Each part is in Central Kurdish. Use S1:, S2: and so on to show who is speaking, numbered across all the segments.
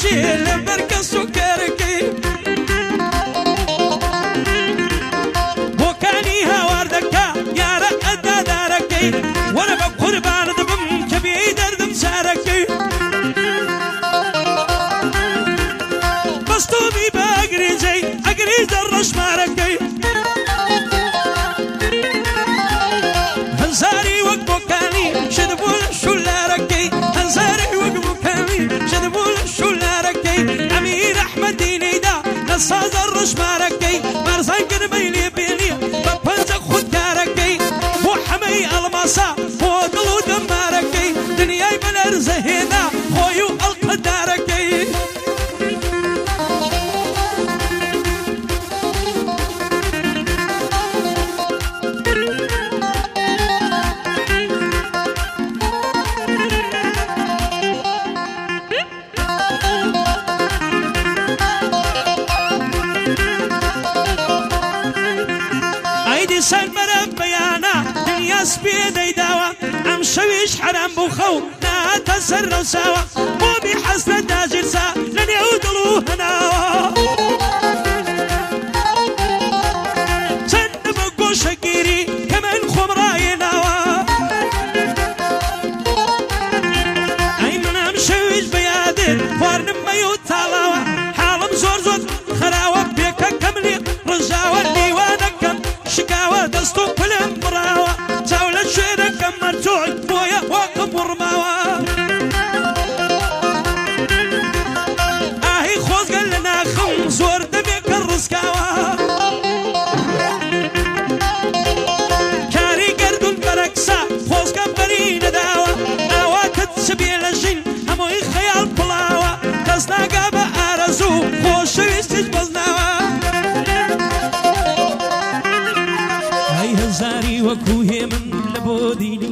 S1: شيل بركة سكركي وكاني هواردك يا رقد داركي وانا بقربان دبم كبي دردم ساركي بستوبي باقريزي اقريز الرشماركي هنزاري وقبوكاني شدبول شولاركي هنزاري وقبوكاني شدبول شولاركي امير احمد ديني دا نصاز الرشماركي مرزان قربيني بيني ببنزق خداركي بو حمي الماسا بو قلو دماركي دنياي بالارزه هنا خويو القداركي سن مرم بيانا دنيا سبيدي داوا عم شويش حرام بوخو لا تسر سوا مو بحسن داجر سا لن يعودلو هناوا سن بقو شكيري كمان خمراي ناوا اي من عم شويش بيادر وارن ميو تالاوا حالم زور زور خلاوا بيكا كملي رجاوا ديوانا كم شكاوى دستو كلهم براوة جولة شيرة كم مرجوعي بويا واقم ورماوة آهي خوز قال لنا خم زور دميك الرزكاوة كاري قردون بركسا خوز قبرين داوة آوات تسبيل الجن هموي خيال بلاوة دسنا قابا آرزو خوش شويستج بزناوة هزاري وكوهي من لبوديني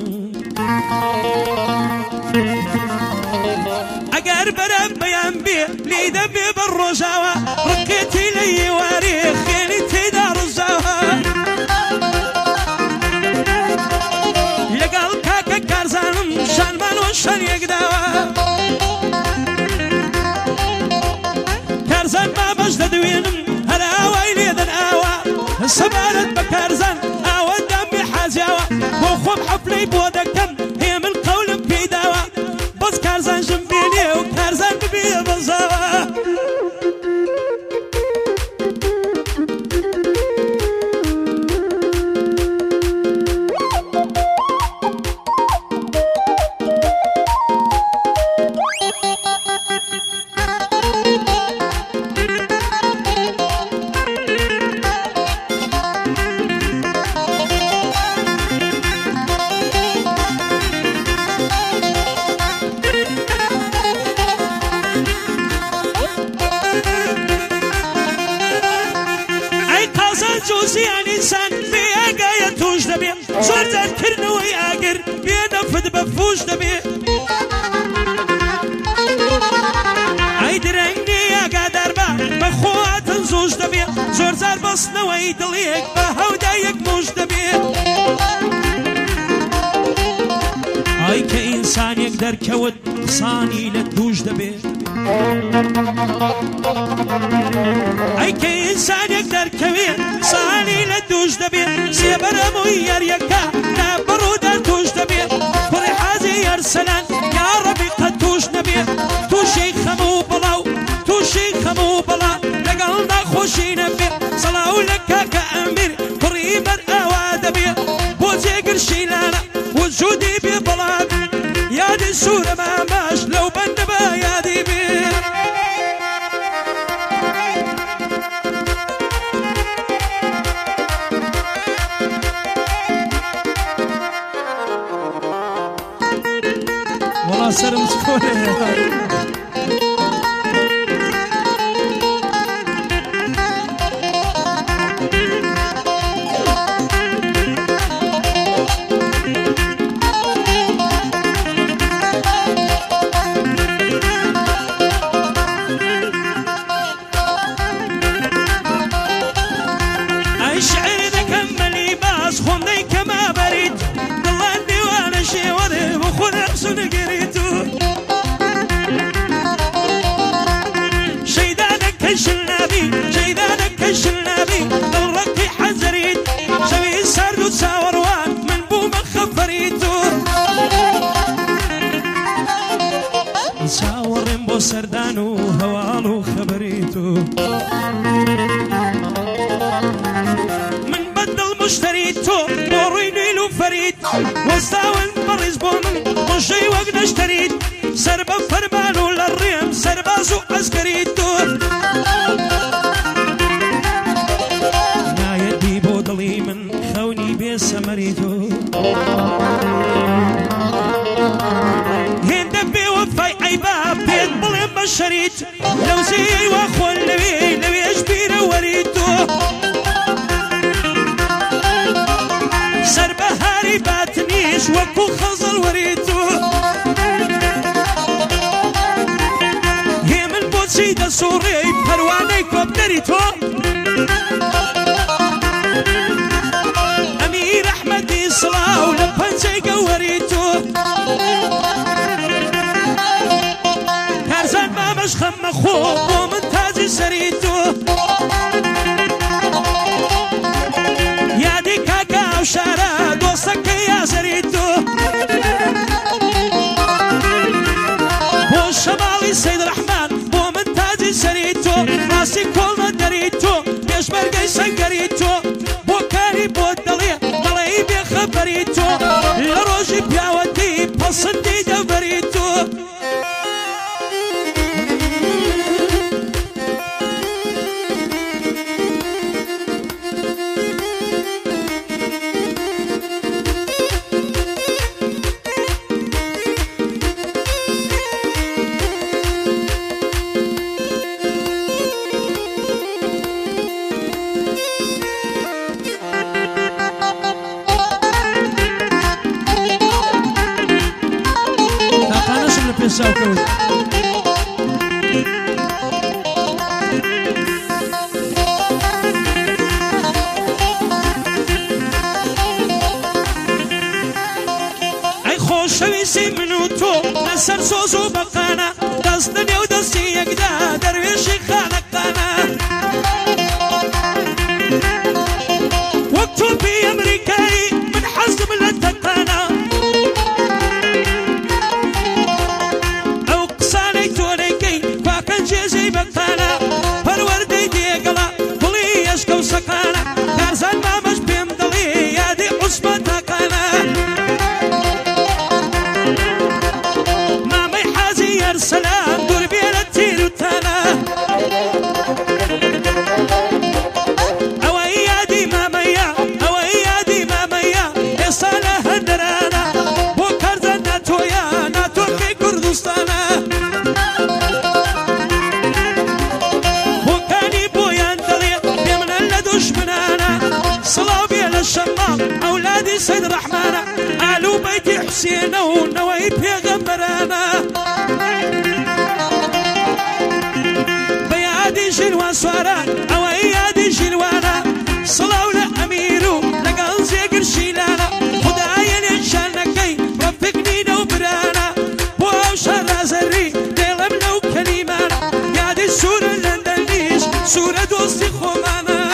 S1: اقر برم بيان بي ليدا بي بالرجاوة ركيتي لي واريخ خيني تدار الزاوة لقال كاكا كارزانم شان مالو شان يقداوة كارزان ما بجد دوينم هلا ويلي ذن آوى سبارت بكارزان آوى دمي حازيوة وخوب حفلي بودكم هي من قول بيداوة بس كارزان جنبيني وكارزان ببي بزاوة جوزيان إنسان بيقايا توش دبي زور ذكرنا وياقر بينفذ بفوش دبي عيدريني يا قادر با بخوات نزوج دبي زور زار بصنا ويدليك بهو دايق موش دبي اي كإنسان يقدر كود صاني لتوش دبي اي كإنسان يقدر كبير صاني لدوش دبي سيبرم ويار يكا نبرو دردوش دبي فري حازي يرسلان يا ربي قد توش نبي توشي خمو بلاو توشي خمو بلا لقلنا خوشي نبي صلاو لك كأمير فري مرأة دبي بوزي قرشي لانا وجودي ببلا يا دي السورة ما ماش لو بندبا يا دي بي والله سرم سكوني تو بوريني لو فريد وستاون بريز بومن مشي وقت اشتريت سربا فرمان ولا الريم سربازو عسكريتو نا يدي بودلي من خوني بسمريتو هند بوفاي عيبا بيت بلين بشريت لو زي واخو لوي اشبير وريتو سربهاري باتنيش وكو خزر وريتو سيدة سوري بهرواني كوبتريتو أمير أحمد إصلاح ولبنزي قوريتو كارزان ما مشخم مخوب ومنتازي سريتو يا دي كاكا وشارع دوستك يا سريتو والشمالي سيد الرحمن سريتو راسي كلنا دريتو بيش مرقي سنقريتو بوكاري بودلي ضلعي بخبريتو لروجي بياودي بصندي دبريتو
S2: ساوكوت
S1: اي خوشوي سيمنو تو نسر سوزو بقانا دستني ودستي يقدا درويشي خالقانا وقتو بي امريكاي من حزم للتقانا جيزي بقانا فروردي ديقلا كلي يشكو سقانا كارزان ما مش بيمدلي يا دي عصبة تقانا ما ميحازي يرسلان دور بينا تيرو تانا اوي دي ماميا اوي دي ماميا يصالة هندرانا وكارزان ناتويا ناتو في كردستانا الشمام أولادي سيد رحمانا آلو بيتي حسين ونواي بيغمرانا بيادي جلوان سواران أو أيادي جلوانا صلاو لأميرو لقال زيقر شيلانا خدايا لنشانكي رفقني نوبرانا بواو شارع زري ديلم لو كلمانا يادي سورة لندنيش سورة دوستي خومانا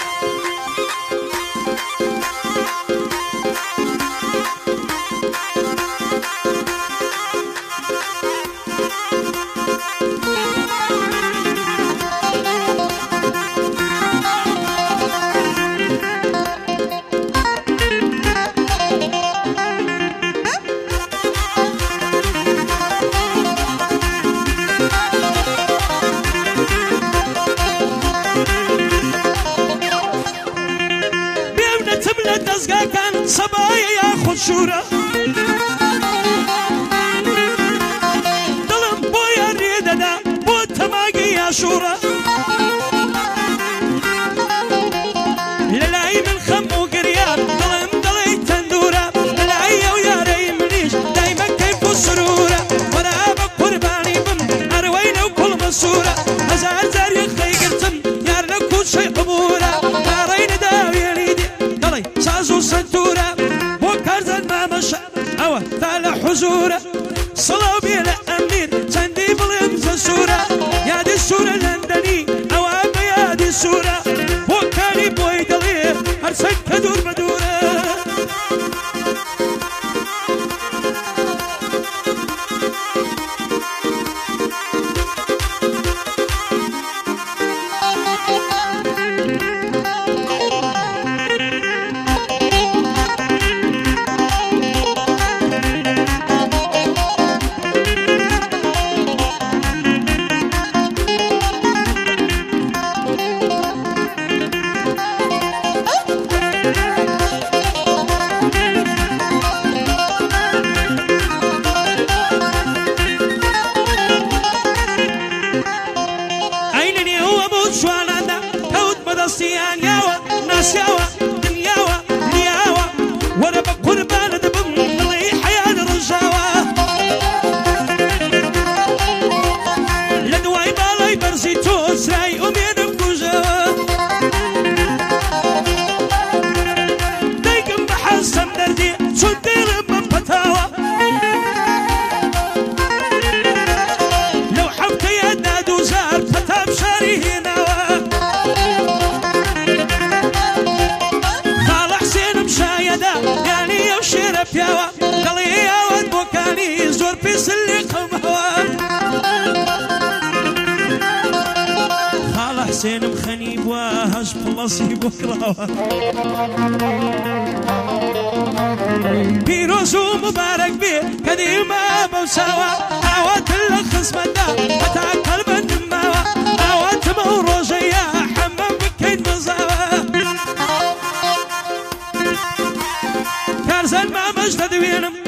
S1: كان صبايا ياخد شورى ظلم بويا ريدنا بو تماقي يا شورى للاي من خم وقريان ظلم ضلي تندورة للاي ويا ري منيش دايما كيف السرورة وانا بقرباني بم اروينا وكل مسورة هزار زار يخلي قلتم يارنا كل شي قبورة دارين داوي ريدي ضلي سازو سنتورة وكارزن ما مشى أوه ثالة حزورة صلاو بيلا أمير سندي بلمز السورة يا دي السورة لندني أوه يا دي السورة وكاري بوي دليل هرسك تدور بدورة پیاوە دڵی ئەوەت بۆکانی زۆر پێسلی قەمەوە خاڵە حسێنم خەنی بووە هەش پڵەسی بۆ کراوە پیرۆز و مبارەک بێ کە دیمە بەو چاوە ئاواتن لە خزمەتدا هەتا کەلبەندم ماوە ئاواتمە و ڕۆژەیە حەمە بکەین مەزاوە کارزان مامەش دەدوێنم